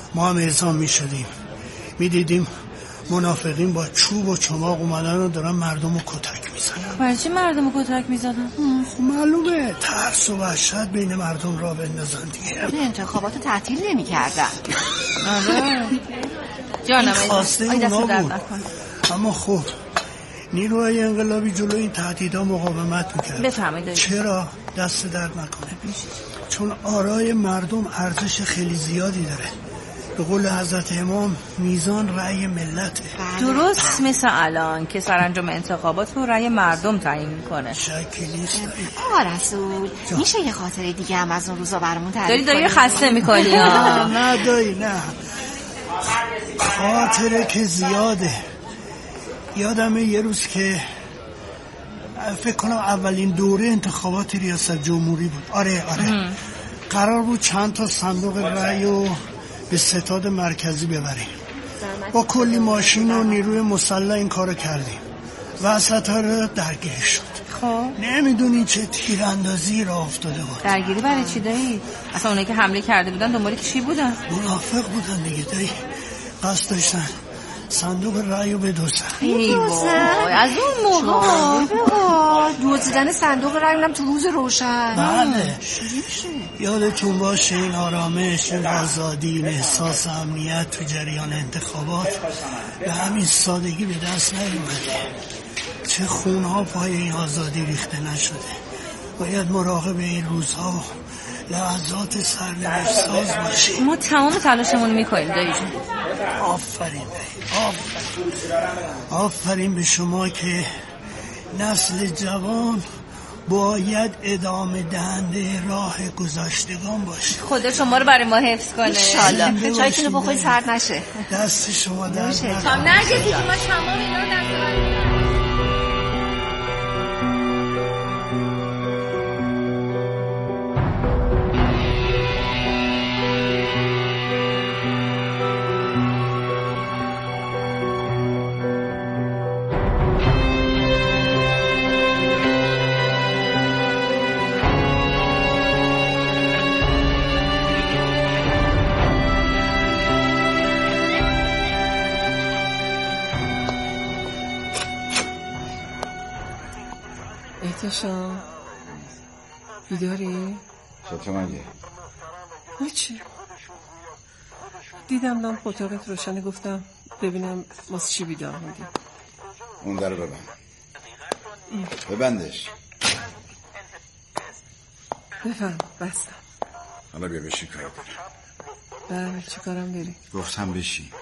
ما هم اعزام میشدیم، میدیدیم منافقین با چوب و چماق اومدن و دارن مردم رو کتک میزنن. برای چی مردم رو کتک میزنن؟ خب معلومه ترس و وحشت بین مردم را بندازن دیگه. انتخابات رو تعطیل نمی کردن. آره جانم خواسته اونا بود. اما خب نیروهای انقلابی جلو این تهدیدها مقاومت میکرد. بفرمایید. چرا؟ دست درد نکنه. چون آرای مردم ارزش خیلی زیادی داره. به قول حضرت امام میزان رأی ملته. درست مثل الان که سرانجام انتخابات رو رأی مردم تعیین میکنه. شکی نیست. رسول میشه یه خاطره دیگه هم از اون روزا برامون تعریف کنی؟ داری خسته میکنی؟ نه دایی نه، خاطره که زیاده. یادمه یه روز که فکر کنم اولین دوره انتخابات ریاست جمهوری بود. آره قرار بود چند تا صندوق رأی رو به ستاد مرکزی ببریم. با کلی ماشین و نیروی مسلح این کارو کردیم. وسطا رو درگیر شد. خب نمیدونی چه تیراندازی را افتاده بود. درگیری برای چی دایی؟ اصلا اونایی که حمله کرده بودن دنبال چی بودن؟ منافق بودن دیگه دایی. قصد داشتن صندوق رأی رو بدوزن. ای وای از اون موقع دزدیدن صندوق رأی هم تو روز روشن. بله یادتون باشه این آرامش، این آزادی، این احساس امنیت تو جریان انتخابات به همین سادگی به دست نیومده. چه خونها پای این آزادی ریخته نشده. باید مراقب این روزها لحظات سرنوشت ساز باشیم. ما تمام تلاشمون میکنیم دایی جون. آفرین آفرین به شما که نسل جوان باید ادامه دهنده راه گذشتگان باشه. خدا شما رو برای ما حفظ کنه انشالله. چایتون رو بخورید سرد نشه. دست شما درد نکنه. تا نرگسی که ما تمام اینا رو دست بریم. احتشام بیداری؟ چطور مگه؟ هیچی دیدم لامپ اتاقت روشنه گفتم ببینم واسه چی بیدار موندی. اون در رو ببندش. بفهم بستم. حالا بیا بشی کاری دارم. بله چی کارم داری؟ گفتم بشی.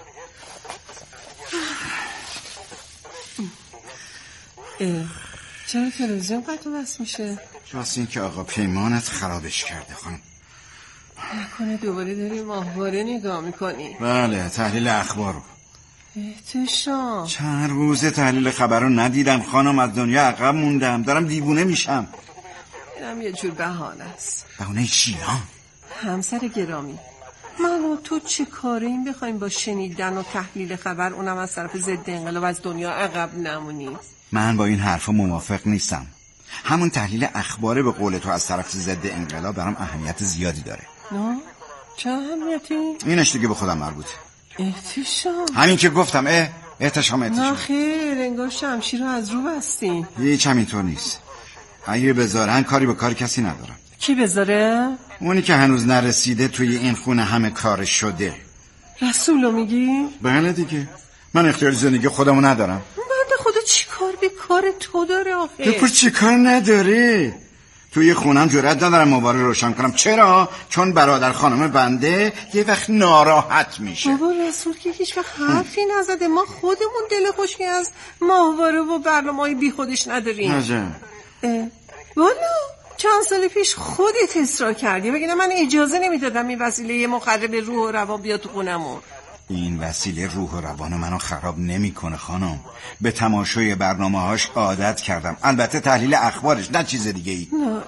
چرا تلویزیون قطع بس میشه؟ واسه این که آقا پیمانت خرابش کرده خانم. نکنه دوباره داری ماهواره نگاه میکنی؟ بله تحلیل اخبار رو. احتشام چند روزه تحلیل خبر رو ندیدم خانم، از دنیا عقب موندم، دارم دیوونه میشم. اینم یه جور بهانه است. بهانه چی ها؟ همسر گرامی من و تو چه کاره این بخوایم با شنیدن و تحلیل خبر اونم از طرف ضد انقلاب از دنیا عقب نمونیم؟ من با این حرفا موافق نیستم. همون تحلیل اخبار به قول تو از طرف ضد انقلاب برام اهمیت زیادی داره. نه چه اهمیتی؟ اینش دیگه به خودم مربوطه. احتشام همین که گفتم احتشام. نه خیر انگار شمشیر رو از رو بستی. هیچ همینطور نیست. اگه بذارن کاری به کار کسی ندارم. کی بذاره؟ اونی که هنوز نرسیده توی این خونه همه کارش شده. رسولو میگی؟ بله دیگه، من اختیار زندگی خودمو ندارم. بعد خدا چی کار به کار تو داره آخه؟ تو چی کار نداره؟ توی خونم جرئت ندارم موبایل روشن کنم. چرا؟ چون برادر خانم بنده یه وقت ناراحت میشه. بابا رسول که هیچ وقت حرفی نزده. ما خودمون دل خوشی از ماهواره و برنامه‌های بی خودش نداریم. عجب. والا چند سال پیش خودت اصرار کردی بگیدم من اجازه نمیدادم این وسیله مخرب روح و روان بیاد تو خونمون. این وسیله روح و روان منو خراب نمیکنه خانم. به تماشای برنامه‌هاش عادت کردم، البته تحلیل اخبارش، نه چیز دیگه ای. نه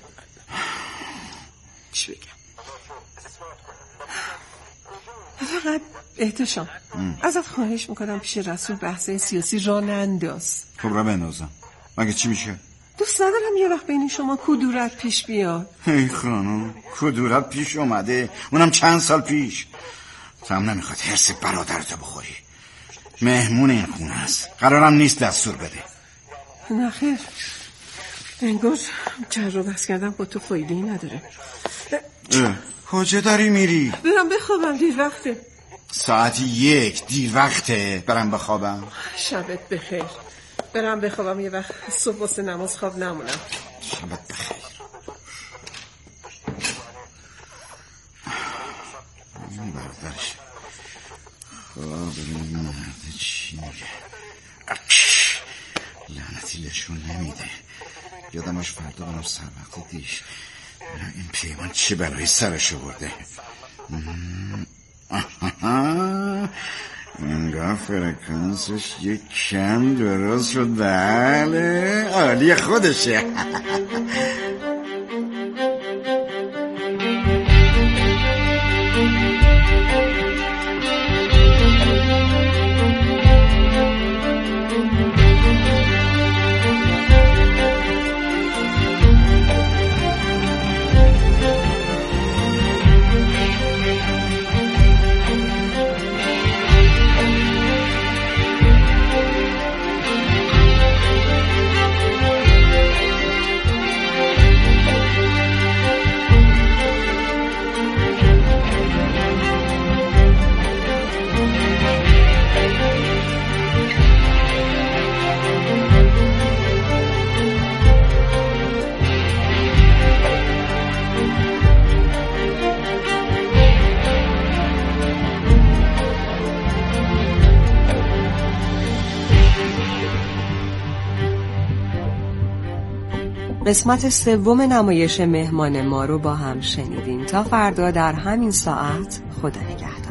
چی بگم؟ فقط احتشام ازت خواهش میکنم پیش رسول بحث سیاسی را ننداز. خب را بندازم، مگه چی میشه؟ دوست ندارم یه وقت بین شما کدورت پیش بیاد. ای خانم کدورت پیش اومده، اونم چند سال پیش. تو هم نمیخواد حرص برادرتو بخوری. مهمون این خونه است، قرارم نیست دستور بده. نخیر، انگار جر و بس کردم با تو فایده‌ای نداره. کجا داری میری؟ برم بخوابم، دیر وقته. ساعت 1 دیر وقته. برم بخوابم. شبت بخیر. برم بخوابم، یه وقت صبح واسه نماز خواب نمونم. شبت بخیر. این بردارش خواب این مرد چی میگه؟ لعنتی لشون نمیده. یادمش فردا برم سر وقت دیش. این پیمان چه برای سرش برده؟ انگار فرکانسش یک کم درست شد. بله عالی خودشه. قسمت سوم نمایش مهمان ما رو با هم شنیدیم. تا فردا در همین ساعت، خدا نگهدار.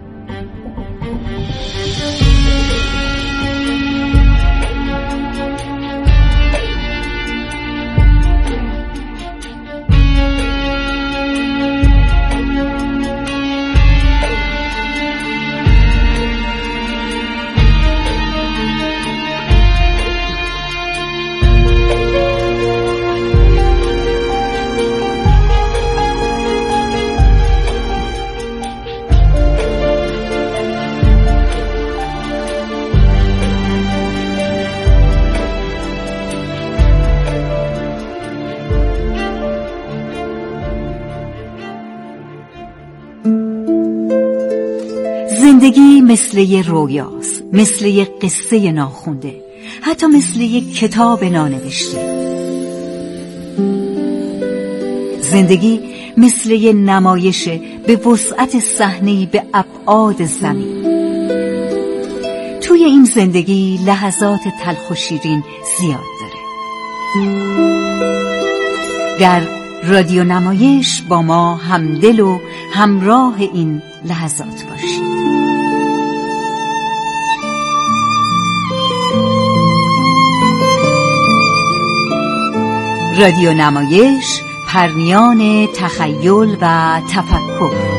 زندگی مثل یه رویاست، مثل یه قصه ناخونده، حتی مثل یه کتاب نانوشته. زندگی مثل یه نمایش به وسعت صحنه‌ای به ابعاد زمین. توی این زندگی لحظات تلخ و شیرین زیاد داره. در رادیو نمایش با ما همدل و همراه این لحظات باشید. رادیو نمایش، پرنیان تخیل و تفکر.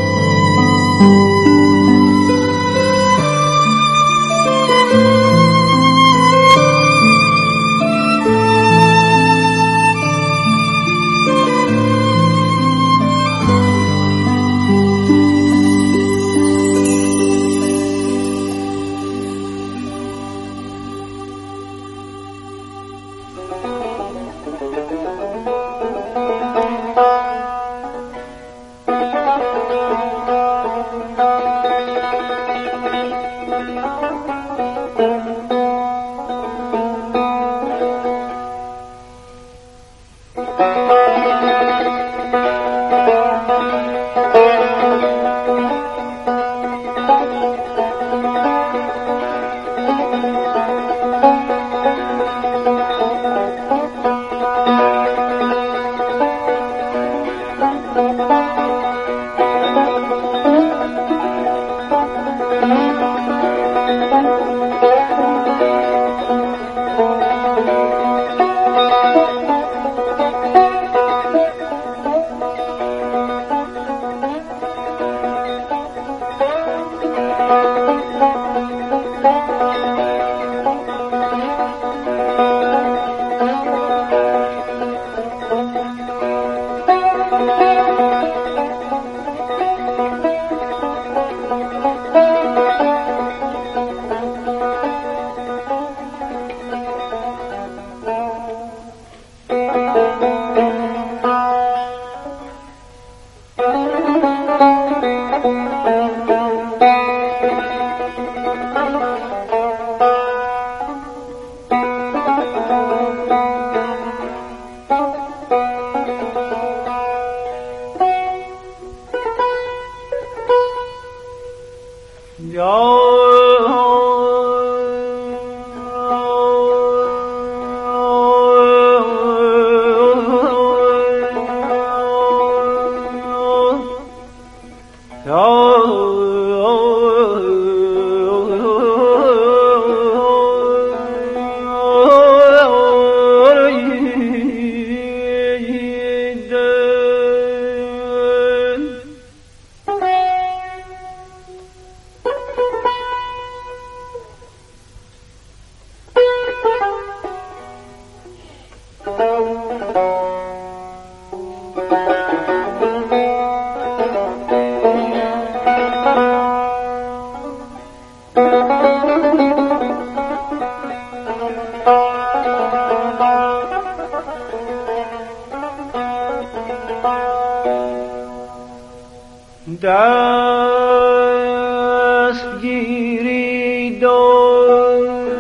دستگیری دو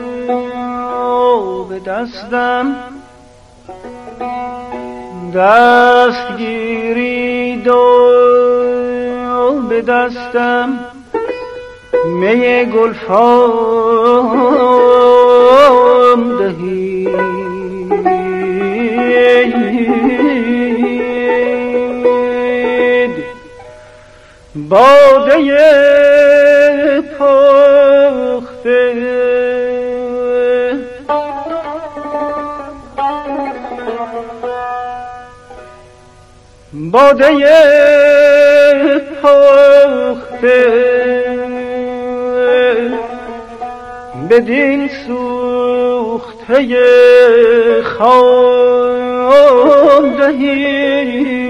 به دستم، دستگیری دو به دستم، می گلفام دهید، باده پخته باده پخته بدین سوخته خام دهید.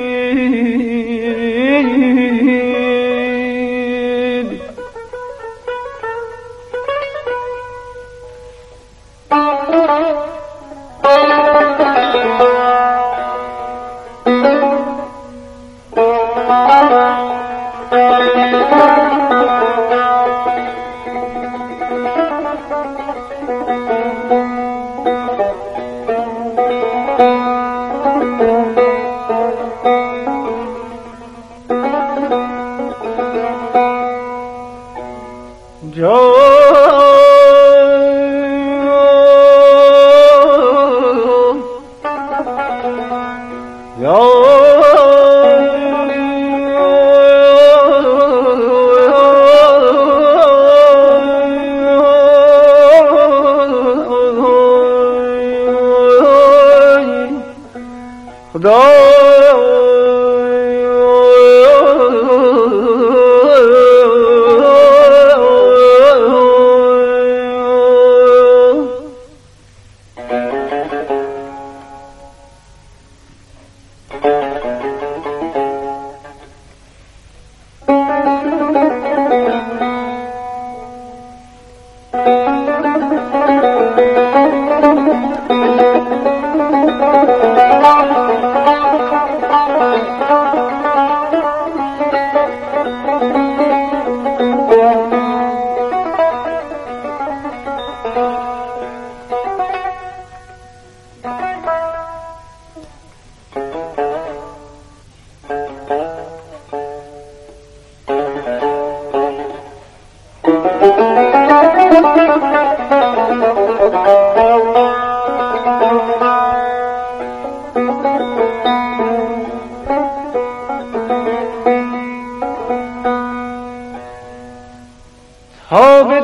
تا به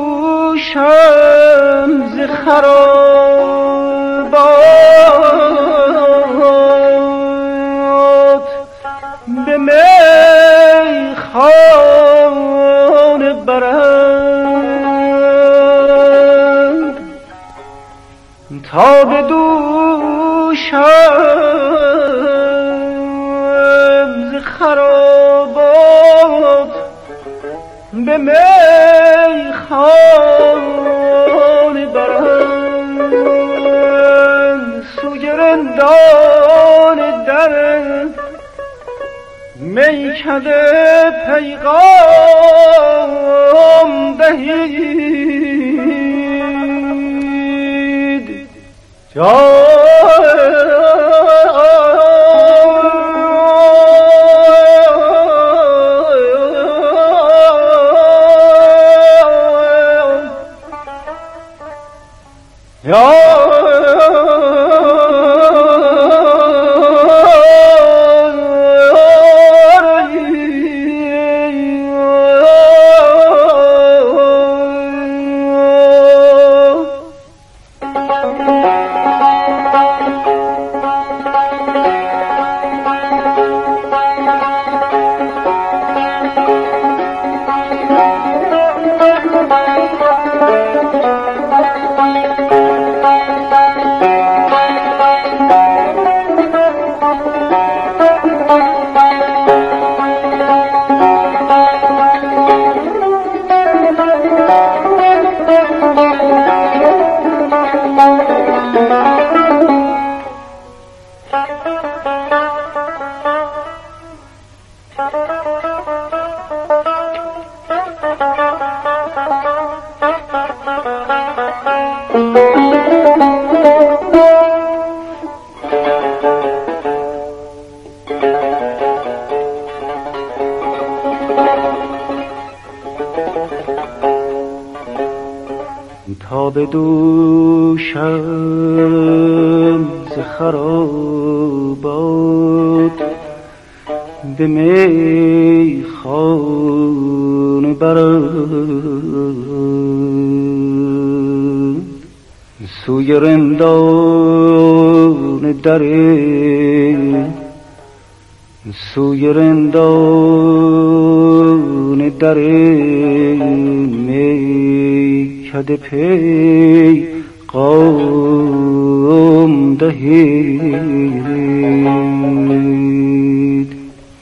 دوشم ز خرابات به میخانه برند، تا به دوشم ز خرابات به میخانه برند، سوی رندان در میکده پیغام دهید تا به دوشم ز خرابات به میخانه برم سوی رندان در میکده پیغام دهید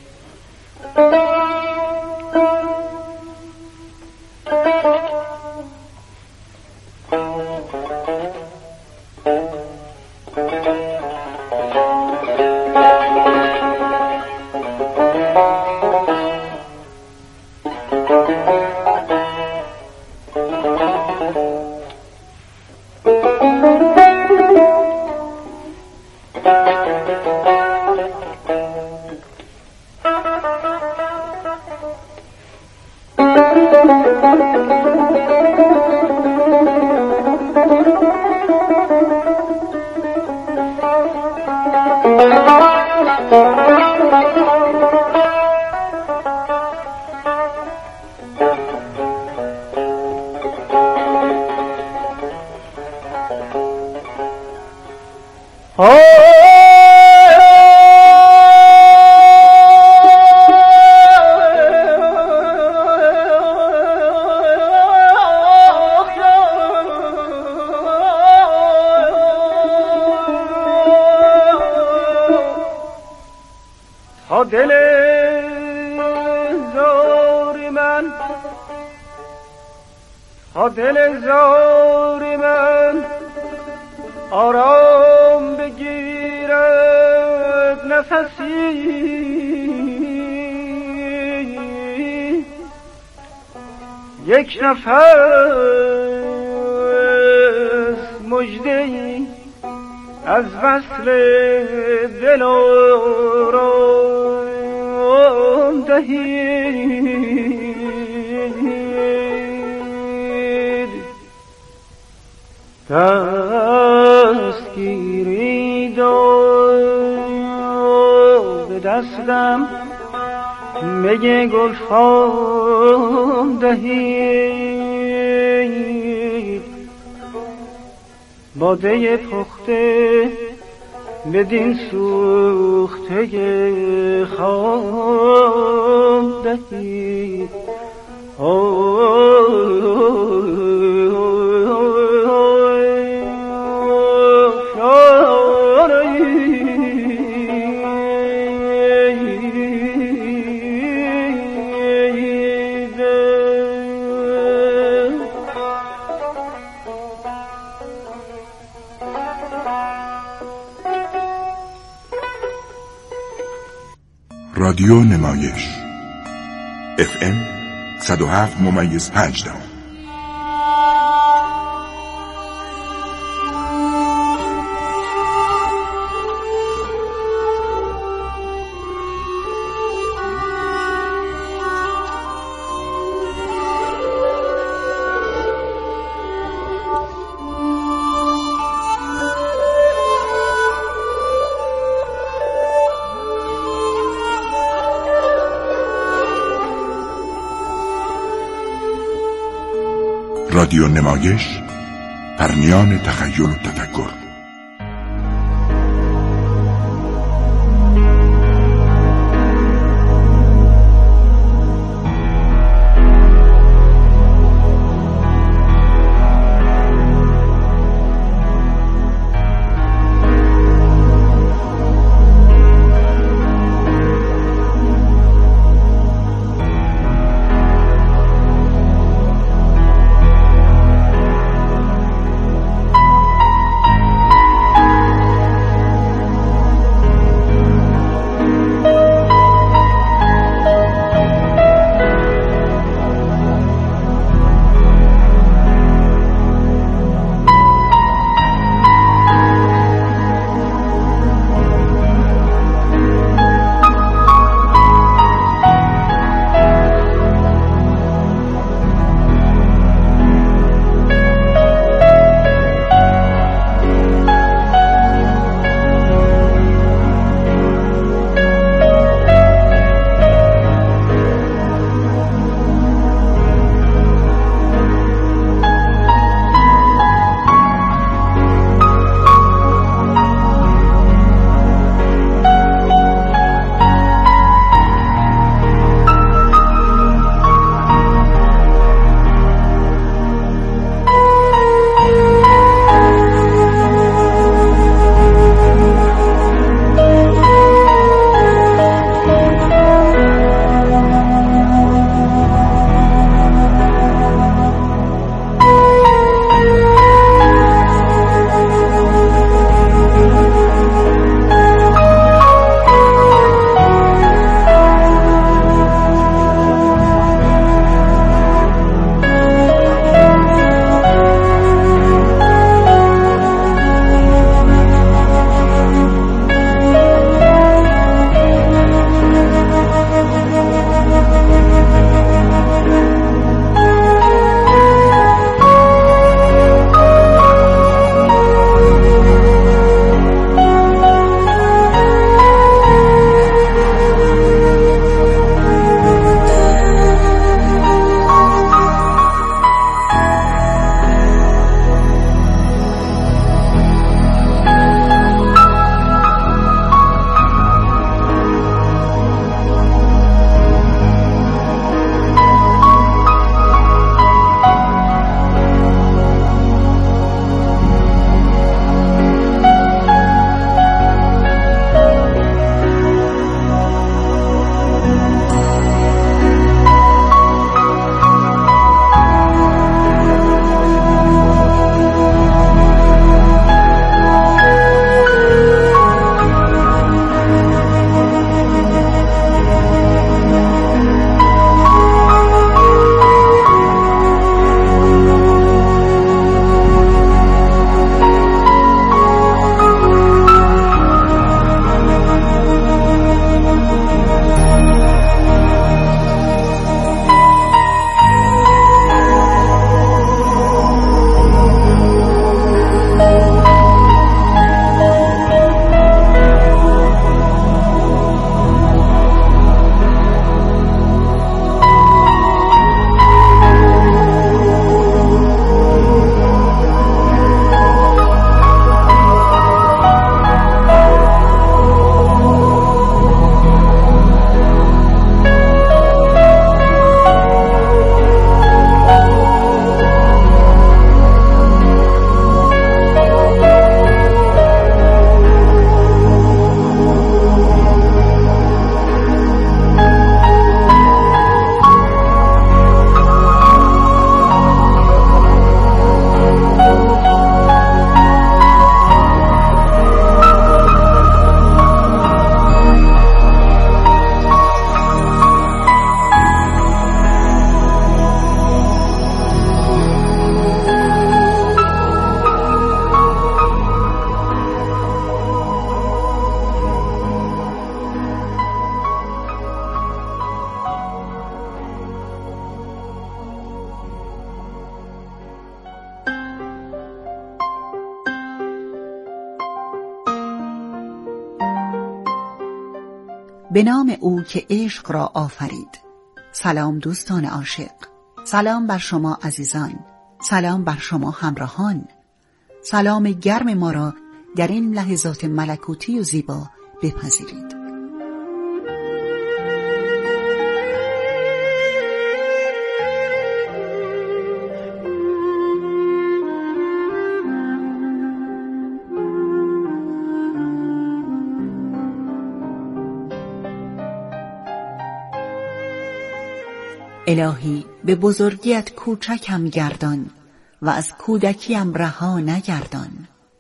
دل زار من آرام بگیرد نفسی یک نفس مژده‌ای از وصل دل آرام دهید دست گیرید و به دستم می گلفام دهید باده پخته بدین سوخته خام دهید رادیو نمایش FM 107.5. رادیو نمایش، پرنیان تخیل و تفکر. به نام او که عشق را آفرید. سلام دوستان عاشق، سلام بر شما عزیزان، سلام بر شما همراهان. سلام گرم ما را در این لحظات ملکوتی و زیبا بپذیرید. الهی به بزرگیت کوچکم گردان و از کودکیم رها نگردان.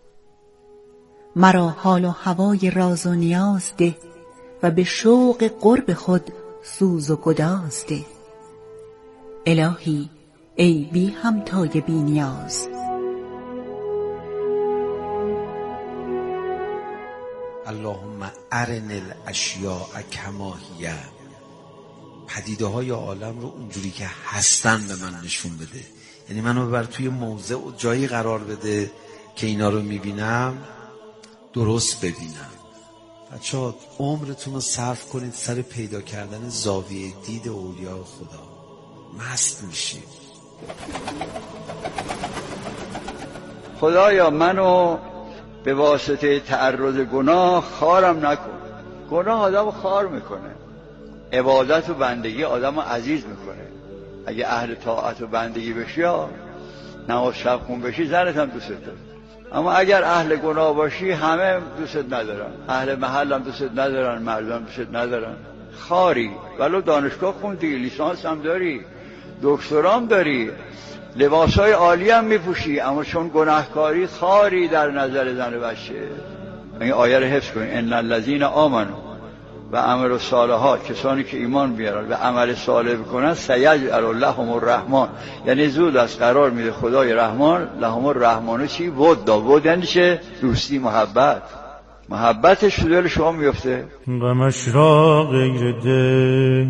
مرا حال و هوای راز و نیاز ده و به شوق قرب خود سوز و گداز ده. الهی ای بی همتای بی نیاز. اللهم ارن الاشیاء کما هی، پدیده های عالم رو اونجوری که هستن به من نشون بده. یعنی منو ببر توی موضع و جایی قرار بده که اینا رو میبینم درست ببینم. بچه‌ها عمرتون رو صرف کنید سر پیدا کردن زاویه دید اولیاء خدا، مست میشید. خدایا منو به واسطه تعرض گناه خارم نکن. گناه آدم خار میکنه، عبادت و بندگی آدم رو عزیز میکنه. اگه اهل طاعت و بندگی بشی، نماز شب خون بشی، زنت هم دوست داره. اما اگر اهل گناه باشی همه دوست ندارن، اهل محل هم دوست ندارن، مردم دوست ندارن. خاری، ولو دانشگاه خوندی، لیسانس هم داری، دکترام داری، لباسای عالی هم میپوشی، اما چون گناهکاری خاری در نظر زن و بچه. این آیه رو حفظ کنید: ان الذین آمنوا و عمل الصالحات، کسانی که ایمان بیارن و عمل صالح بکنن، سیجعل لهم الرحمن، یعنی زود از قرار میده خدای رحمان لهم الرحمن. چی؟ ود یعنی چه؟ دوستی، محبتش تو دل شما میفته. غمش را غیر دل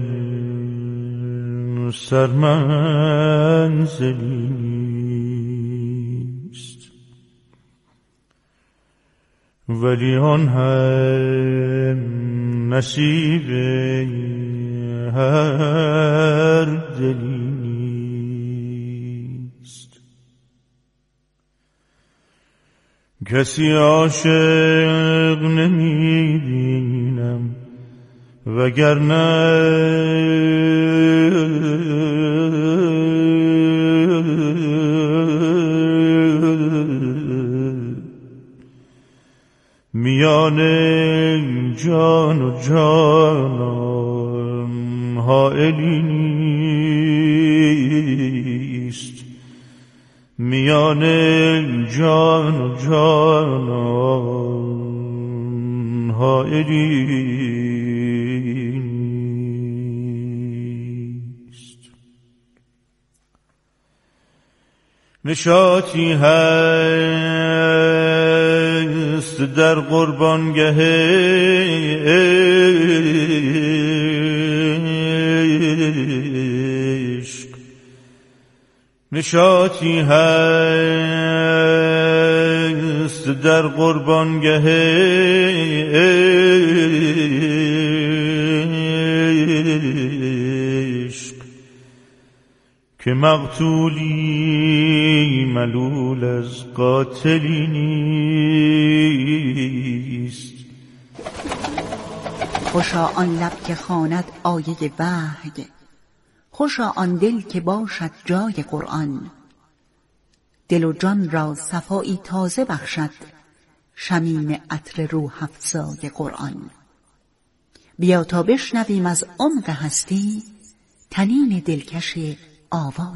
سرمنزلیست، ولی آن هم نصیب هر دلی نیست. کسی عاشق نمیبینم وگرنه میان جان و جانان حائلی نیست، میان جان و جانان حائلی نیست. نشاطی هست در قربانگه عشق، نشاطی هست در قربانگه عشق، که مقتولی ملول از قاتلی نیست. خوشا آن لب که خواند آیه وحی، خوشا آن دل که باشد جای قرآن. دل و جان را صفایی تازه بخشد شمیم عطر روح افزای قرآن. بیا تا بشنویم از عمق هستی طنین دلکش آوای